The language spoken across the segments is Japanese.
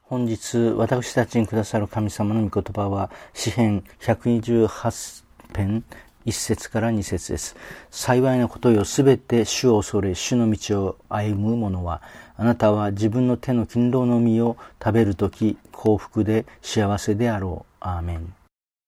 本日私たちにくださる神様の御言葉は詩編128編1節から2節です。幸いなことよ、すべて主を恐れ主の道を歩む者は、あなたは自分の手の勤労の実を食べるとき幸福で幸せであろう。アーメン。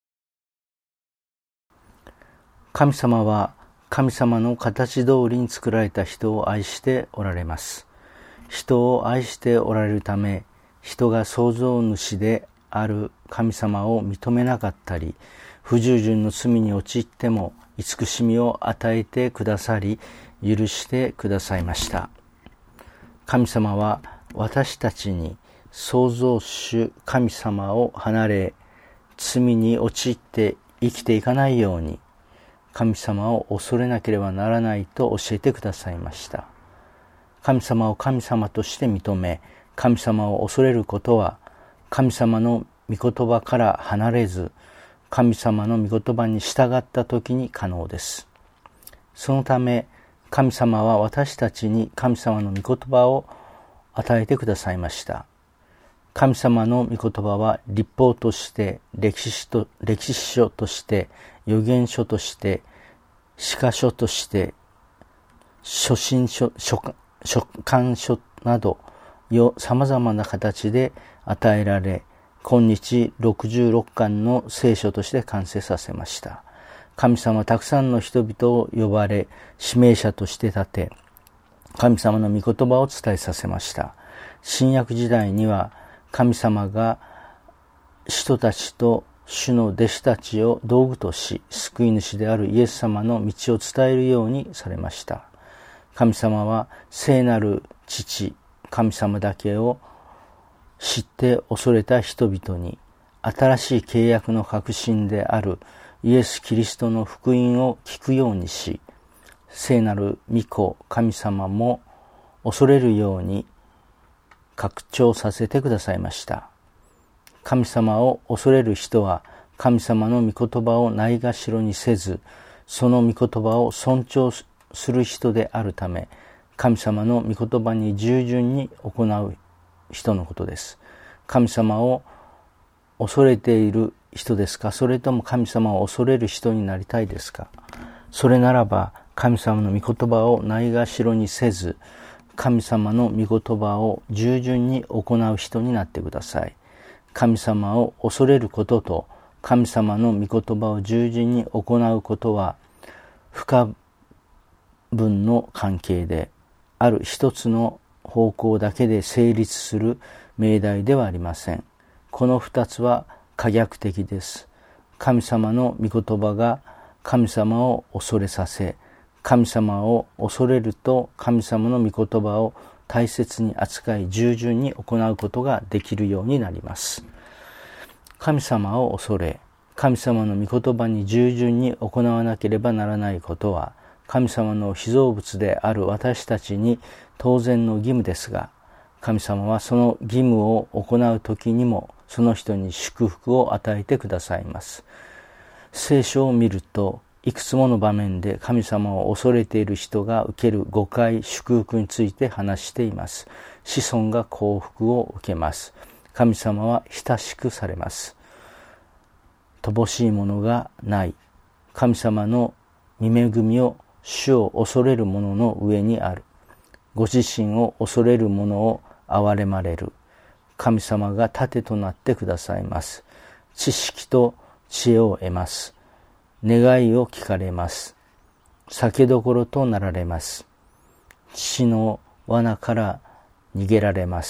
神様は神様の形通りに作られた人を愛しておられます。人を愛しておられるため、人が創造主である神様を認めなかったり、不従順の罪に陥っても慈しみを与えてくださり、許してくださいました。神様は私たちに創造主神様を離れ、罪に陥って生きていかないように、神様を恐れなければならないと教えてくださいました。神様を神様として認め、神様を恐れることは、神様の御言葉から離れず、神様の御言葉に従ったときに可能です。そのため、神様は私たちに神様の御言葉を与えてくださいました。神様の御言葉は律法として、歴史書として、預言書として、詩歌書として、書簡書など様々な形で与えられ、今日66巻の聖書として完成させました。神様はたくさんの人々を呼ばれ、指名者として立て、神様の御言葉を伝えさせました。新約時代には神様が使徒たちと主の弟子たちを道具とし、救い主であるイエス様の道を伝えるようにされました。神様は聖なる父、神様だけを知って恐れた人々に、新しい契約の核心であるイエス・キリストの福音を聞くようにし、聖なる御子、神様も恐れるように拡張させてくださいました。神様を恐れる人は神様の御言葉をないがしろにせず、その御言葉を尊重する人であるため、神様の御言葉に従順に行う人のことです。神様を恐れている人ですか？それとも神様を恐れる人になりたいですか？それならば、神様の御言葉をないがしろにせず、神様の御言葉を従順に行う人になってください。神様を恐れることと神様の御言葉を従順に行うことは不可分の関係で、ある一つの方向だけで成立する命題ではありません。この二つは可逆的です。神様の御言葉が神様を恐れさせ、神様を恐れると神様の御言葉を大切に扱い、従順に行うことができるようになります。神様を恐れ、神様の御言葉に従順に行わなければならないことは、神様の被造物である私たちに当然の義務ですが、神様はその義務を行うときにも、その人に祝福を与えてくださいます。聖書を見ると、いくつもの場面で神様を恐れている人が受ける誤解、祝福について話しています。子孫が幸福を受けます。神様は親しくされます。乏しいものがない。神様の御恵みを主を恐れる者の上にある。ご自身を恐れる者を憐れまれる。神様が盾となってくださいます。知識と知恵を得ます。願いを聞かれます。酒どころとなられます。死の罠から逃げられます。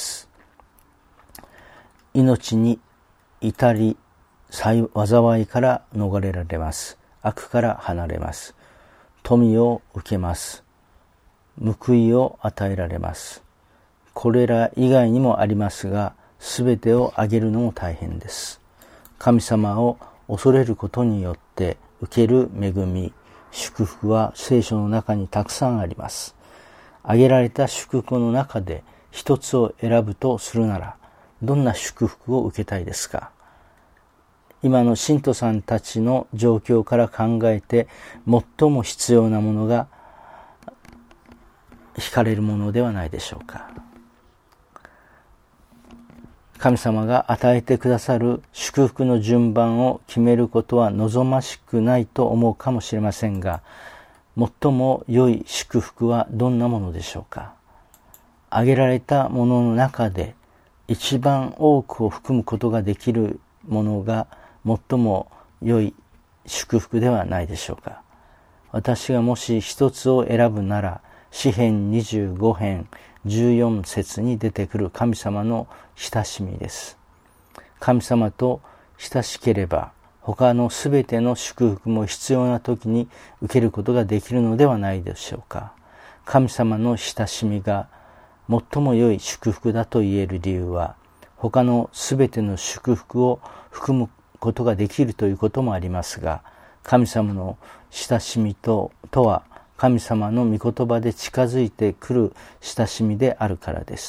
命に至り災いから逃れられます。悪から離れます。富を受けます。報いを与えられます。これら以外にもありますが、すべてを挙げるのも大変です。神様を恐れることによって受ける恵み、祝福は聖書の中にたくさんあります。挙げられた祝福の中で一つを選ぶとするなら、どんな祝福を受けたいですか？今の信徒さんたちの状況から考えて、最も必要なものが惹かれるものではないでしょうか。 神様が与えてくださる祝福の順番を決めることは望ましくないと思うかもしれませんが、最も良い祝福はどんなものでしょうか。挙げられたものの中で一番多くを含むことができるものが最も良い祝福ではないでしょうか。私がもし一つを選ぶなら、詩編25編14節に出てくる神様の親しみです。神様と親しければ、他のすべての祝福も必要な時に受けることができるのではないでしょうか。神様の親しみが最も良い祝福だと言える理由は、他のすべての祝福を含むことができるということもありますが、神様の親しみとは、神様の御言葉で近づいてくる親しみであるからです。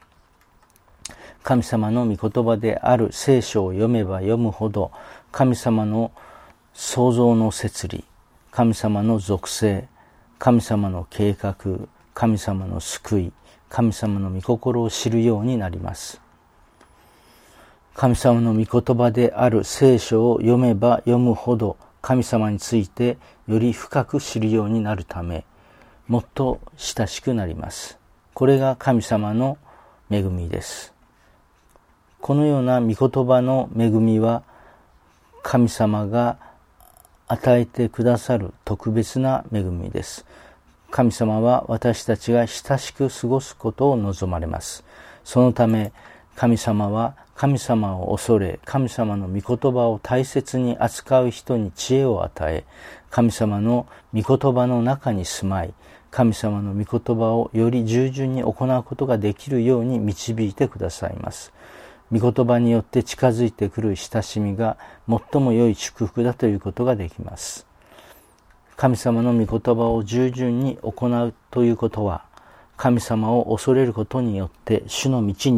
神様の御言葉である聖書を読めば読むほど、神様の創造の摂理、神様の属性、神様の計画、神様の救い、神様の御心を知るようになります。神様の御言葉である聖書を読めば読むほど、神様についてより深く知るようになるため、もっと親しくなります。これが神様の恵みです。このような御言葉の恵みは、神様が与えてくださる特別な恵みです。神様は私たちが親しく過ごすことを望まれます。そのため、神様は神様を恐れ、神様の御言葉を大切に扱う人に知恵を与え、神様の御言葉の中に住まい、神様の御言葉をより従順に行うことができるように導いてくださいます。御言葉によって近づいてくる親しみが最も良い祝福だということができます。神様の御言葉を従順に行うということは、神様を恐れることによって主の道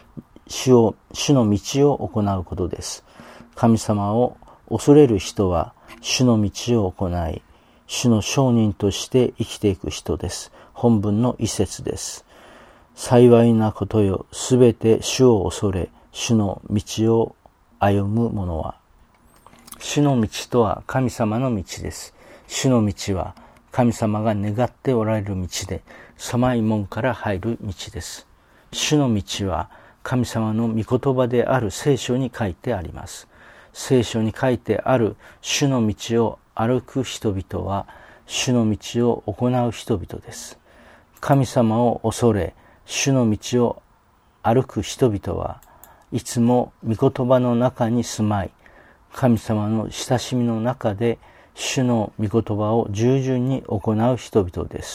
を行うことです。神様を恐れる人は主の道を行い、主の証人として生きていく人です。本文の一節です。幸いなことよ、すべて主を恐れ、主の道を歩む者は。主の道とは神様の道です。主の道は神様が願っておられる道で、狭い門から入る道です。主の道は神様の御言葉である聖書に書いてあります。聖書に書いてある主の道を歩く人々は、主の道を行う人々です。神様を恐れ、主の道を歩く人々はいつも御言葉の中に住まい、神様の親しみの中で主の御言葉を従順に行う人々です。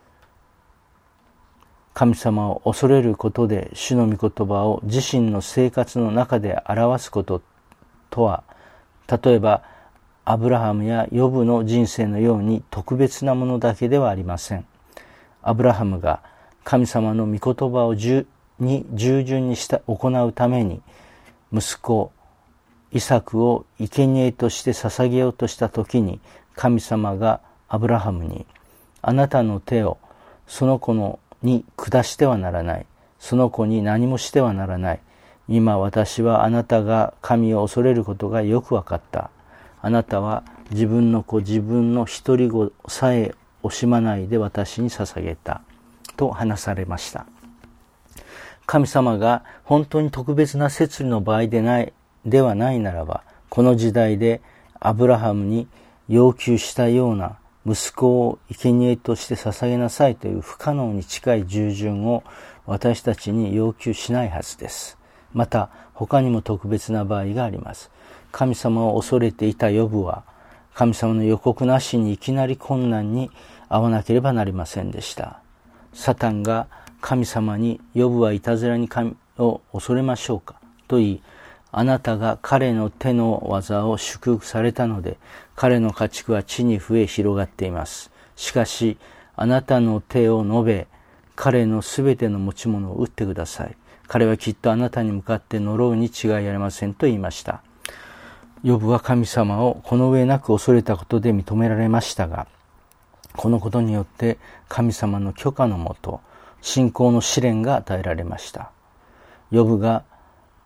神様を恐れることで主の御言葉を自身の生活の中で表すこととは、例えばアブラハムやヨブの人生のように特別なものだけではありません。アブラハムが神様の御言葉を従順に行うために、息子イサクを生贄として捧げようとしたときに、神様がアブラハムに、あなたの手をその子に下してはならない。その子に何もしてはならない。今私はあなたが神を恐れることがよくわかった。あなたは自分の子、自分の一人子さえ惜しまないで私に捧げた。と話されました。神様が本当に特別な摂理の場合ではないならば、この時代でアブラハムに要求したような息子を生贄として捧げなさいという不可能に近い従順を私たちに要求しないはずです。また他にも特別な場合があります。神様を恐れていたヨブは、神様の予告なしにいきなり困難に遭わなければなりませんでした。サタンが神様に、ヨブはいたずらに神を恐れましょうかと言い、あなたが彼の手の技を祝福されたので、彼の家畜は地に増え広がっています。しかし、あなたの手を述べ、彼のすべての持ち物を打ってください。彼はきっとあなたに向かって呪うに違いありませんと言いました。ヨブは神様をこの上なく恐れたことで認められましたが、このことによって神様の許可のもと、信仰の試練が与えられました。ヨブが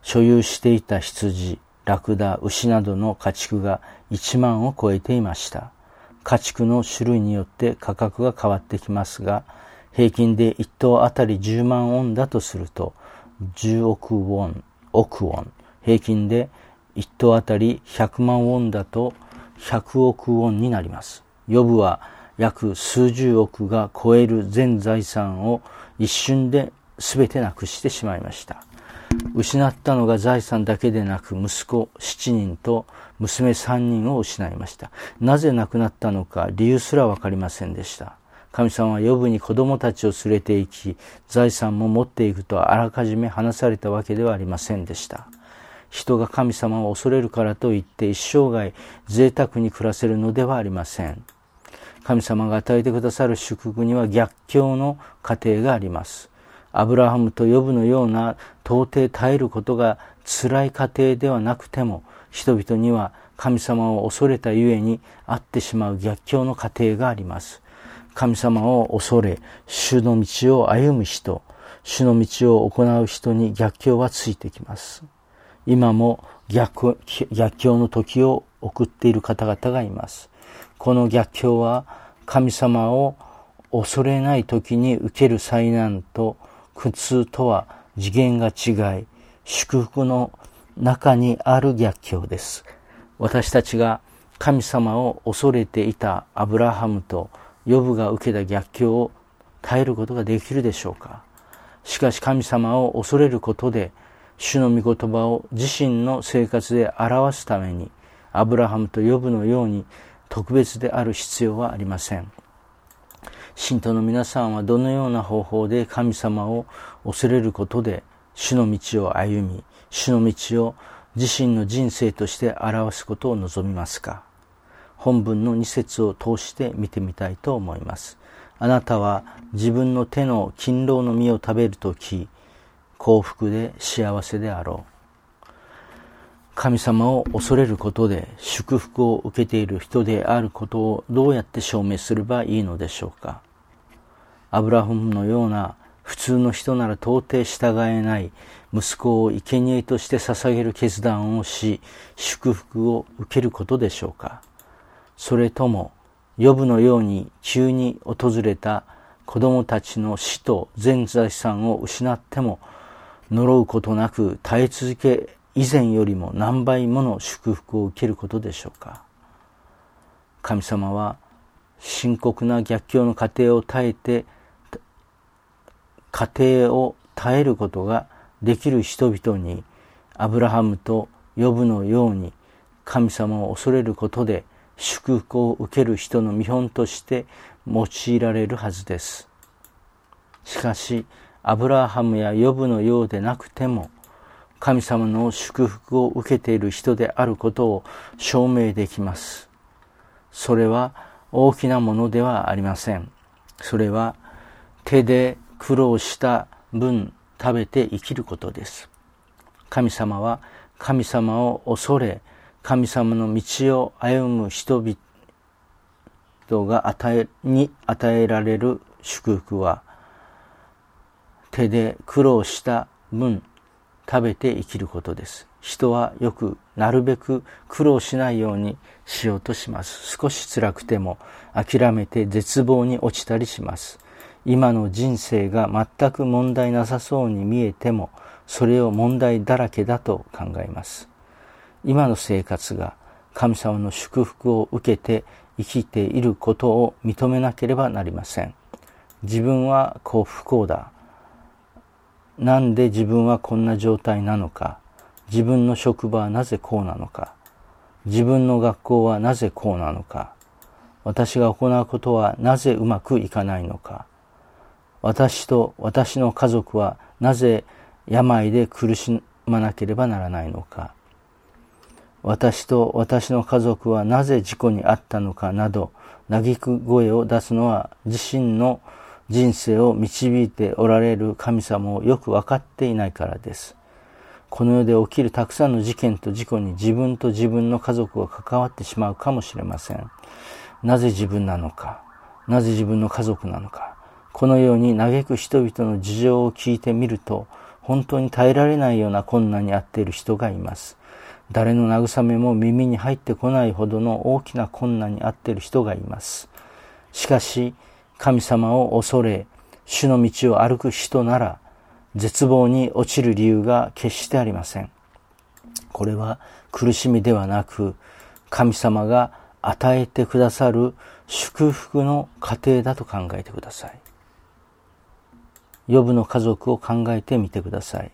所有していた羊、ラクダ、牛などの家畜が1万を超えていました。家畜の種類によって価格が変わってきますが、平均で1頭あたり10万ウォンだとすると、10億ウォン、平均で1頭あたり100万ウォンだと100億ウォンになります。ヨブは約数十億が超える全財産を一瞬で全てなくしてしまいました。失ったのが財産だけでなく、息子7人と娘3人を失いました。なぜ亡くなったのか理由すらわかりませんでした。神様はヨブに子供たちを連れて行き、財産も持っていくとあらかじめ話されたわけではありませんでした。人が神様を恐れるからといって一生涯贅沢に暮らせるのではありません。神様が与えてくださる祝福には逆境の過程があります。アブラハムとヨブのような到底耐えることが辛い過程ではなくても、人々には神様を恐れたゆえにあってしまう逆境の過程があります。神様を恐れ、主の道を歩む人、主の道を行う人に逆境はついてきます。今も逆境の時を送っている方々がいます。この逆境は神様を恐れない時に受ける災難と苦痛とは次元が違い、祝福の中にある逆境です。私たちが神様を恐れていたアブラハムとヨブが受けた逆境を耐えることができるでしょうか。しかし神様を恐れることで、主の御言葉を自身の生活で表すために、アブラハムとヨブのように特別である必要はありません。信徒の皆さんはどのような方法で神様を恐れることで主の道を歩み、主の道を自身の人生として表すことを望みますか。本文の2節を通して見てみたいと思います。あなたは自分の手の勤労の実を食べるとき、幸福で幸せであろう。神様を恐れることで祝福を受けている人であることをどうやって証明すればいいのでしょうか。アブラハムのような普通の人なら到底従えない息子を生贄として捧げる決断をし、祝福を受けることでしょうか。それともヨブのように急に訪れた子供たちの死と全財産を失っても呪うことなく耐え続け、以前よりも何倍もの祝福を受けることでしょうか。神様は深刻な逆境の過程を耐えることができる人々に、アブラハムとヨブのように神様を恐れることで祝福を受ける人の見本として用いられるはずです。しかしアブラハムやヨブのようでなくても、神様の祝福を受けている人であることを証明できます。それは大きなものではありません。それは手で苦労した分食べて生きることです。神様は神様を恐れ、神様の道を歩む人々が与えられる祝福は、手で苦労した分食べて生きることです。人はよくなるべく苦労しないようにしようとします。少し辛くても諦めて絶望に落ちたりします。今の人生が全く問題なさそうに見えても、それを問題だらけだと考えます。今の生活が神様の祝福を受けて生きていることを認めなければなりません。自分は不幸だ。なんで自分はこんな状態なのか。自分の職場はなぜこうなのか。自分の学校はなぜこうなのか。私が行うことはなぜうまくいかないのか。私と私の家族はなぜ病で苦しまなければならないのか。私と私の家族はなぜ事故に遭ったのかなど、嘆く声を出すのは自身の人生を導いておられる神様をよく分かっていないからです。この世で起きるたくさんの事件と事故に自分と自分の家族が関わってしまうかもしれません。なぜ自分なのか、なぜ自分の家族なのか。このように嘆く人々の事情を聞いてみると、 本当に耐えられないような困難に遭っている人がいます。誰の慰めも耳に入ってこないほどの大きな困難に遭っている人がいます。しかし、神様を恐れ、主の道を歩く人なら、絶望に落ちる理由が決してありません。これは苦しみではなく、神様が与えてくださる祝福の過程だと考えてください。ヨブの家族を考えてみてください。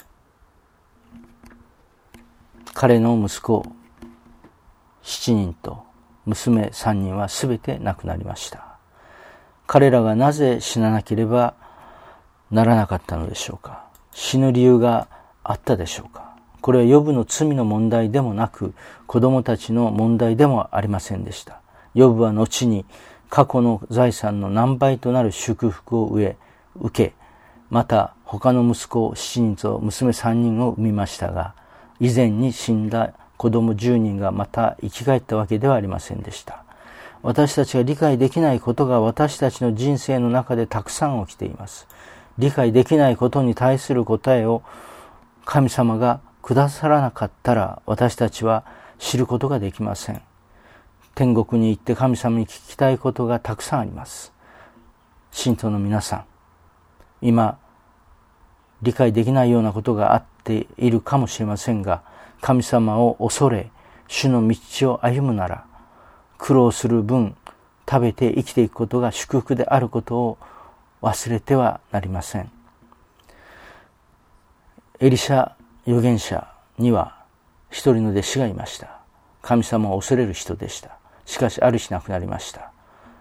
彼の息子7人と娘3人はすべて亡くなりました。彼らがなぜ死ななければならなかったのでしょうか。死ぬ理由があったでしょうか。これはヨブの罪の問題でもなく、子供たちの問題でもありませんでした。ヨブは後に過去の財産の何倍となる祝福を受け、また他の息子7人と娘3人を産みましたが、以前に死んだ子供10人がまた生き返ったわけではありませんでした。私たちが理解できないことが私たちの人生の中でたくさん起きています。理解できないことに対する答えを神様がくださらなかったら、私たちは知ることができません。天国に行って神様に聞きたいことがたくさんあります。信徒の皆さん、今理解できないようなことがあっているかもしれませんが、神様を恐れ主の道を歩むなら、苦労する分食べて生きていくことが祝福であることを忘れてはなりません。エリシャ預言者には一人の弟子がいました。神様を恐れる人でした。しかしある日亡くなりました。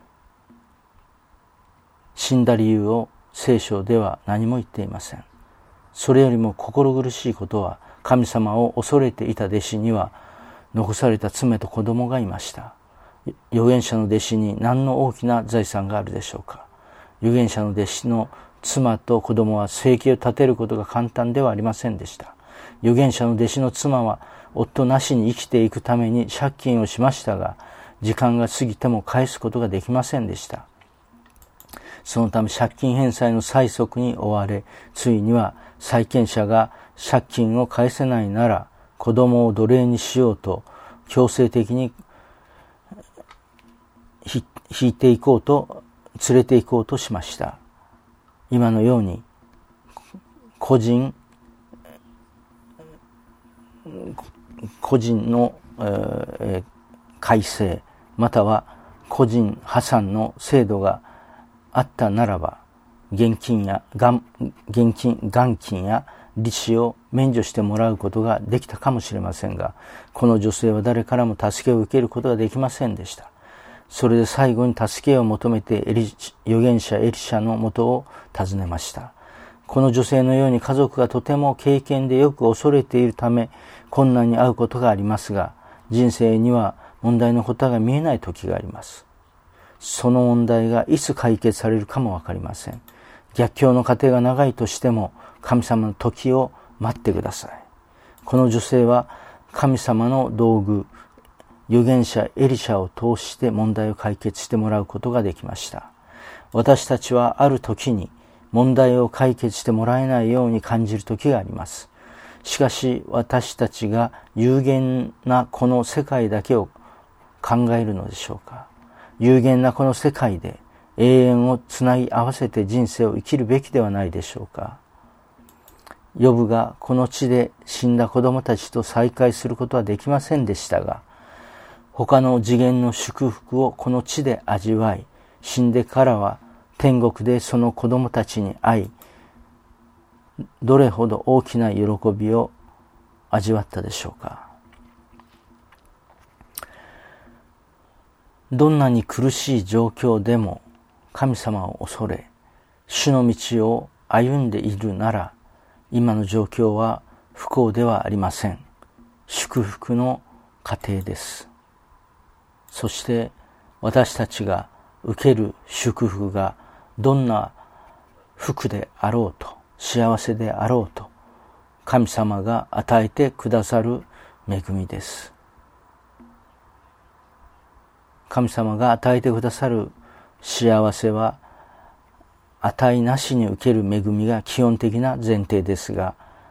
死んだ理由を聖書では何も言っていません。それよりも心苦しいことは、神様を恐れていた弟子には残された妻と子供がいました。預言者の弟子に何の大きな財産があるでしょうか。預言者の弟子の妻と子供は生計を立てることが簡単ではありませんでした。預言者の弟子の妻は夫なしに生きていくために借金をしましたが、時間が過ぎても返すことができませんでした。そのため借金返済の催促に追われ、ついには債権者が借金を返せないなら子供を奴隷にしようと強制的に引いていこうと連れて行こうとしました。今のように個人の、改正または個人破産の制度があったならば、元金や利子を免除してもらうことができたかもしれませんが、この女性は誰からも助けを受けることができませんでした。それで最後に助けを求めて預言者エリシャのもとを訪ねました。この女性のように家族がとても敬虔でよく恐れているため困難に遭うことがありますが、人生には問題の答えが見えない時があります。その問題がいつ解決されるかもわかりません。逆境の過程が長いとしても神様の時を待ってください。この女性は神様の道具、預言者エリシャを通して問題を解決してもらうことができました。私たちはある時に問題を解決してもらえないように感じる時があります。しかし私たちが有限なこの世界だけを考えるのでしょうか。有限なこの世界で永遠をつなぎ合わせて人生を生きるべきではないでしょうか。ヨブがこの地で死んだ子供たちと再会することはできませんでしたが、他の次元の祝福をこの地で味わい、死んでからは天国でその子供たちに会い、どれほど大きな喜びを味わったでしょうか。どんなに苦しい状況でも神様を恐れ、主の道を歩んでいるなら、今の状況は不幸ではありません。祝福の過程です。そして私たちが受ける祝福がどんな福であろうと、幸せであろうと、神様が与えてくださる恵みです。神様が与えてくださる幸せは値なしに受ける恵みが基本的な前提ですが、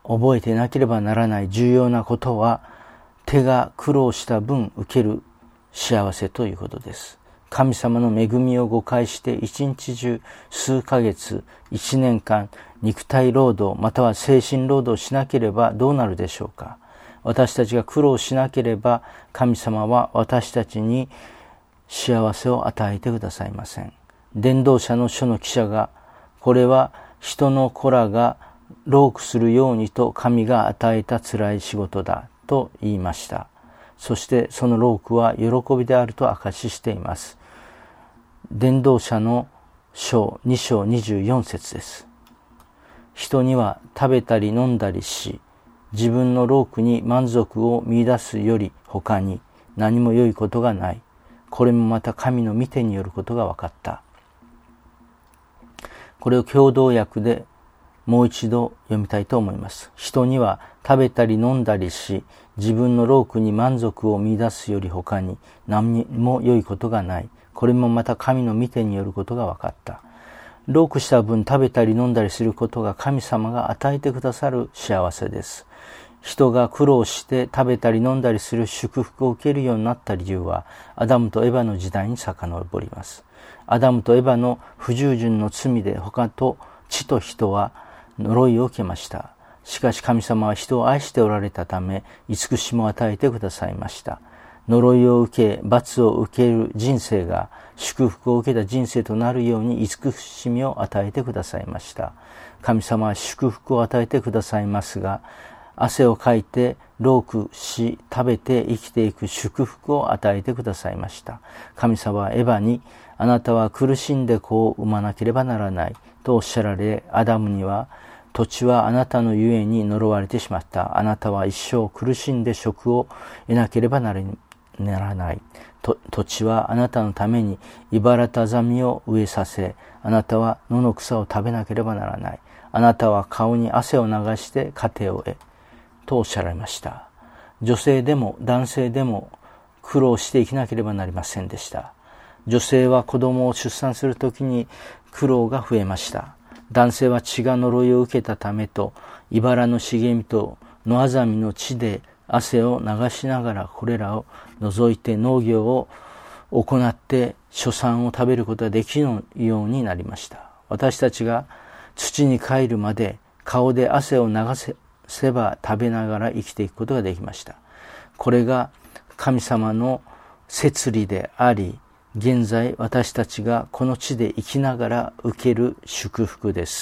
覚えてなければならない重要なことは、手が苦労した分受ける幸せということです。神様の恵みを誤解して一日中、数ヶ月、1年間、肉体労働または精神労働しなければどうなるでしょうか。私たちが苦労しなければ、神様は私たちに幸せを与えてくださいません。伝道者の書の記者が、これは人の子らが労苦するようにと神が与えた辛い仕事だと言いました。そしてその労苦は喜びであると証ししています。伝道者の書2章24節です。人には食べたり飲んだりし、自分の労苦に満足を見出すより他に何も良いことがない。これもまた神の御手によることが分かった。これを共同訳でもう一度読みたいと思います。人には食べたり飲んだりし、自分の労苦に満足を見出すより他に何も良いことがない。これもまた神の御手によることが分かった。労苦した分食べたり飲んだりすることが神様が与えてくださる幸せです。人が苦労して食べたり飲んだりする祝福を受けるようになった理由は、アダムとエバの時代に遡ります。アダムとエバの不従順の罪で他と地と人は呪いを受けました。しかし神様は人を愛しておられたため、慈しみを与えてくださいました。呪いを受け、罰を受ける人生が祝福を受けた人生となるように慈しみを与えてくださいました。神様は祝福を与えてくださいますが、汗をかいて労苦し食べて生きていく祝福を与えてくださいました。神様はエバに、あなたは苦しんで子を産まなければならないとおっしゃられ、アダムには、土地はあなたのゆえに呪われてしまった。あなたは一生苦しんで食を得なければならない。土地はあなたのために茨たざみを植えさせ、あなたは野の草を食べなければならない。あなたは顔に汗を流して糧を得、とおっしゃられました。女性でも男性でも苦労して生きなければなりませんでした。女性は子供を出産するときに苦労が増えました。男性は血が呪いを受けたためと、茨の茂みと野あざみの地で汗を流しながらこれらを除いて農業を行って初産を食べることができるようになりました。私たちが土に帰るまで顔で汗を流せば食べながら生きていくことができました。これが神様の摂理であり、現在私たちがこの地で生きながら受ける祝福です。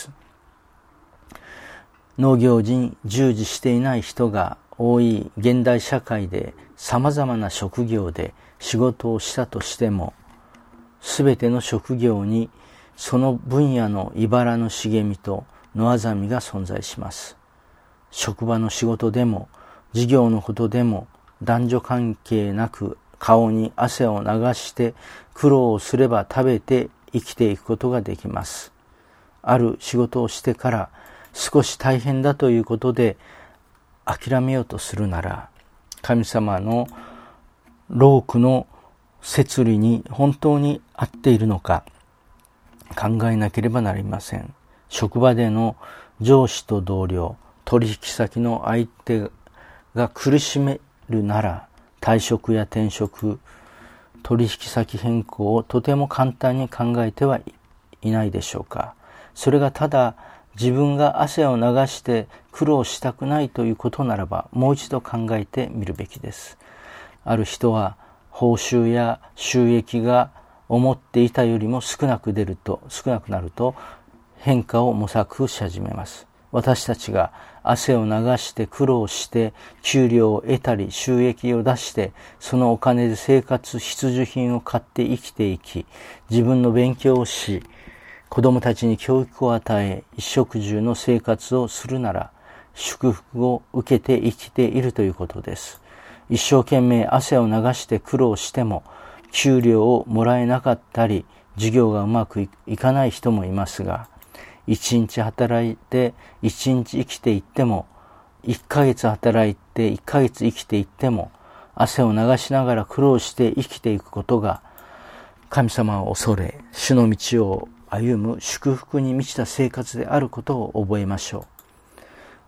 農業に従事していない人が多い現代社会で、様々な職業で仕事をしたとしても、すべての職業にその分野の茨の茂みと野あざみが存在します。職場の仕事でも事業のことでも男女関係なく、顔に汗を流して苦労をすれば食べて生きていくことができます。ある仕事をしてから少し大変だということで諦めようとするなら、神様の労苦の摂理に本当に合っているのか考えなければなりません。職場での上司と同僚、取引先の相手が苦しめるなら、退職や転職、取引先変更をとても簡単に考えてはいないでしょうか。それがただ自分が汗を流して苦労したくないということならば、もう一度考えてみるべきです。ある人は報酬や収益が思っていたよりも少なくなると変化を模索し始めます。私たちが汗を流して苦労して給料を得たり収益を出して、そのお金で生活必需品を買って生きていき、自分の勉強をし、子供たちに教育を与え、一食住の生活をするなら、祝福を受けて生きているということです。一生懸命汗を流して苦労しても給料をもらえなかったり、授業がうまくいかない人もいますが、一日働いて一日生きていっても、1ヶ月働いて1ヶ月生きていっても、汗を流しながら苦労して生きていくことが、神様を恐れ主の道を歩む祝福に満ちた生活であることを覚えましょう。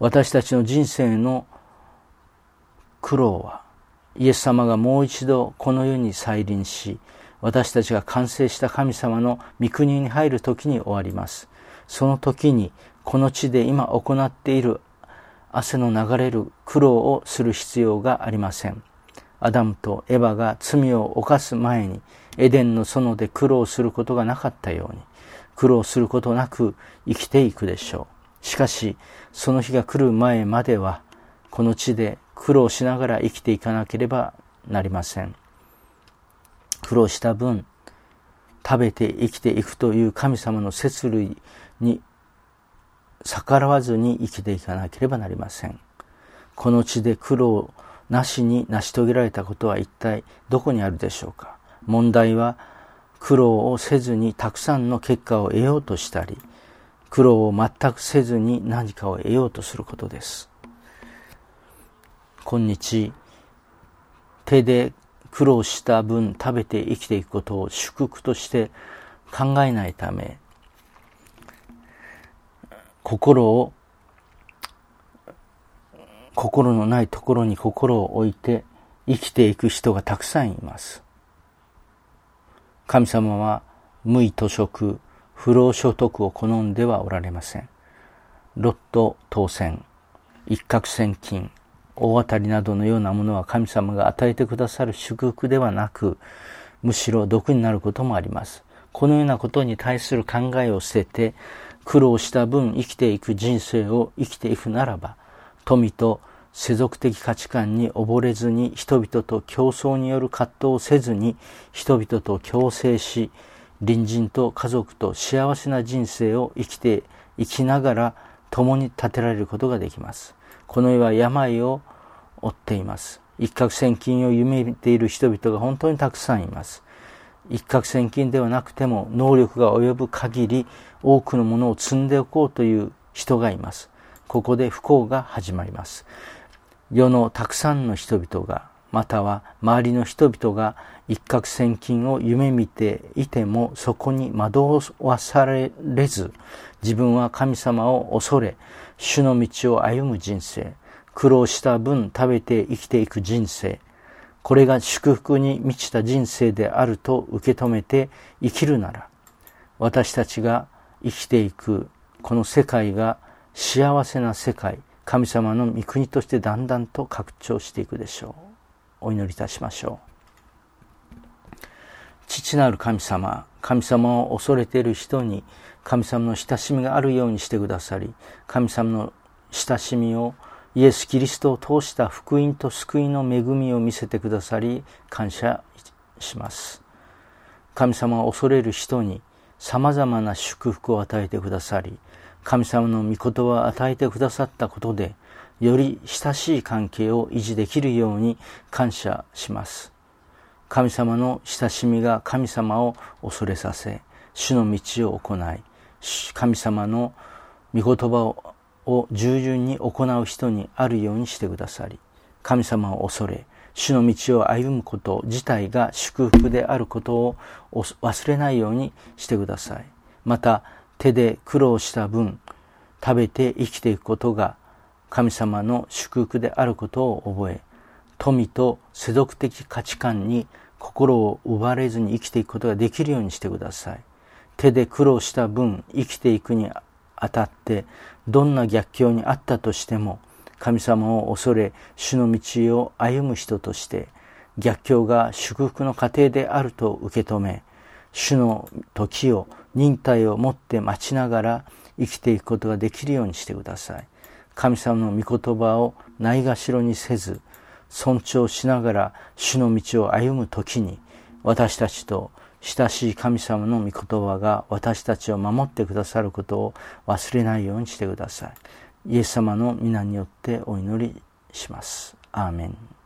私たちの人生の苦労は、イエス様がもう一度この世に再臨し、私たちが完成した神様の御国に入る時に終わります。その時にこの地で今行っている汗の流れる苦労をする必要がありません。アダムとエバが罪を犯す前にエデンの園で苦労することがなかったように、苦労することなく生きていくでしょう。しかしその日が来る前まではこの地で苦労しながら生きていかなければなりません。苦労した分、食べて生きていくという神様の摂類に逆らわずに生きていかなければなりません。この地で苦労なしに成し遂げられたことは一体どこにあるでしょうか。問題は苦労をせずにたくさんの結果を得ようとしたり、苦労を全くせずに何かを得ようとすることです。今日、手で苦労した分食べて生きていくことを祝福として考えないため、心のないところに心を置いて生きていく人がたくさんいます。神様は無為と食、不労所得を好んではおられません。ロット当選、一攫千金、大当たりなどのようなものは神様が与えてくださる祝福ではなく、むしろ毒になることもあります。このようなことに対する考えを捨てて、苦労した分生きていく人生を生きていくならば、富と世俗的価値観に溺れずに、人々と競争による葛藤をせずに、人々と共生し、隣人と家族と幸せな人生を生きながら共に立てられることができます。この世は病を負っています。一攫千金を夢見ている人々が本当にたくさんいます。一攫千金ではなくても能力が及ぶ限り多くのものを積んでおこうという人がいます。ここで不幸が始まります。世のたくさんの人々が、または周りの人々が一攫千金を夢見ていてもそこに惑わされず、自分は神様を恐れ主の道を歩む人生、苦労した分食べて生きていく人生、これが祝福に満ちた人生であると受け止めて生きるなら、私たちが生きていくこの世界が幸せな世界、神様の御国としてだんだんと拡張していくでしょう。お祈りいたしましょう。父なる神様、神様を恐れている人に神様の親しみがあるようにしてくださり、神様の親しみをイエス・キリストを通した福音と救いの恵みを見せてくださり感謝します。神様を恐れる人にさまざまな祝福を与えてくださり、神様の御言葉を与えてくださったことでより親しい関係を維持できるように感謝します。神様の親しみが神様を恐れさせ、主の道を行い、神様の御言葉を従順に行う人にあるようにしてくださり、神様を恐れ主の道を歩むこと自体が祝福であることを忘れないようにしてください。また手で苦労した分食べて生きていくことが神様の祝福であることを覚え、富と世俗的価値観に心を奪われずに生きていくことができるようにしてください。手で苦労した分生きていくにあたってどんな逆境にあったとしても、神様を恐れ主の道を歩む人として逆境が祝福の過程であると受け止め、主の時を忍耐をもって待ちながら生きていくことができるようにしてください。神様の御言葉をないがしろにせず尊重しながら主の道を歩む時に、私たちと親しい神様の御言葉が私たちを守ってくださることを忘れないようにしてください。イエス様の皆によってお祈りします。アーメン。